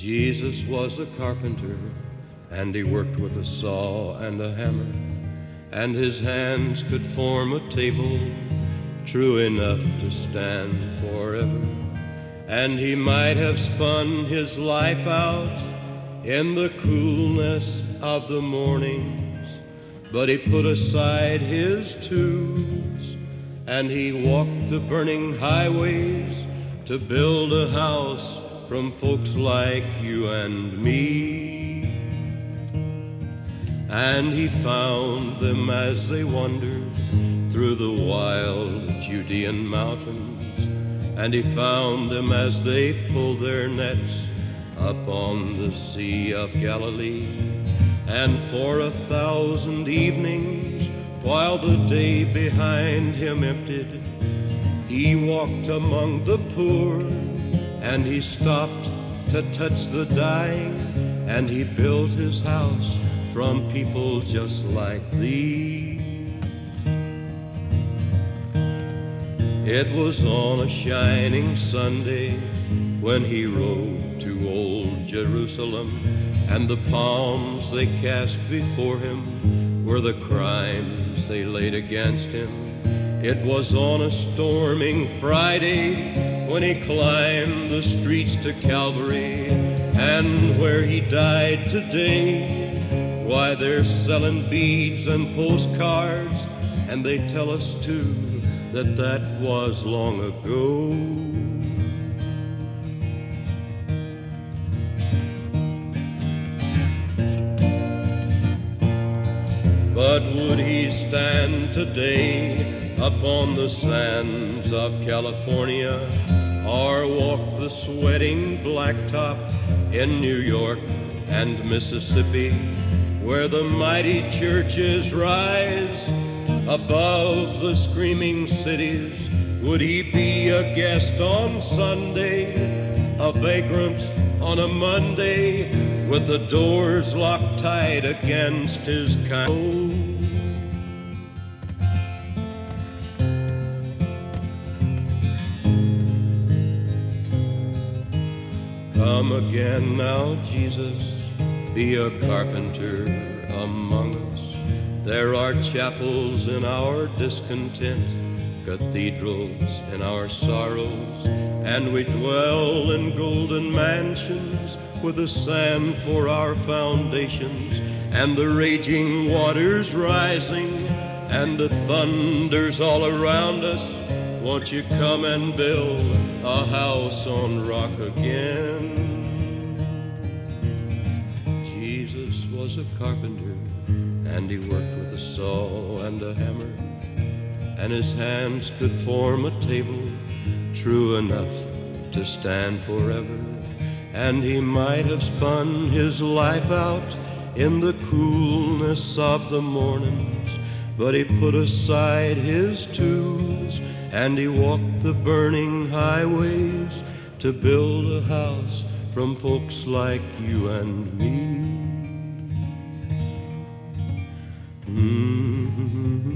Jesus was a carpenter, and he worked with a saw and a hammer, and his hands could form a table true enough to stand forever. And he might have spun his life out in the coolness of the mornings, but he put aside his tools and he walked the burning highways to build a house from folks like you and me. And he found them as they wandered through the wild Judean mountains, and he found them as they pulled their nets up on the Sea of Galilee. And for 1,000 evenings, while the day behind him emptied, he walked among the poor, and he stopped to touch the dying, and he built his house from people just like thee. It was on a shining Sunday when he rode to old Jerusalem, and the palms they cast before him were the crimes they laid against him. It was on a storming Friday when he climbed the streets to Calvary, and where he died today, why, they're selling beads and postcards, and they tell us too that that was long ago. But would he stand today upon the sands of California, or walk the sweating blacktop in New York and Mississippi, where the mighty churches rise above the screaming cities? Would he be a guest on Sunday, a vagrant on a Monday, with the doors locked tight against his kind? Come again now, Jesus, be a carpenter among us. There are chapels in our discontent, cathedrals in our sorrows, and we dwell in golden mansions with the sand for our foundations, and the raging waters rising, and the thunders all around us. Won't you come and build a house on rock again? Jesus was a carpenter, and he worked with a saw and a hammer, and his hands could form a table true enough to stand forever. And he might have spun his life out in the coolness of the mornings, but he put aside his tools and he walked the burning highways to build a house from folks like you and me. Mm-hmm.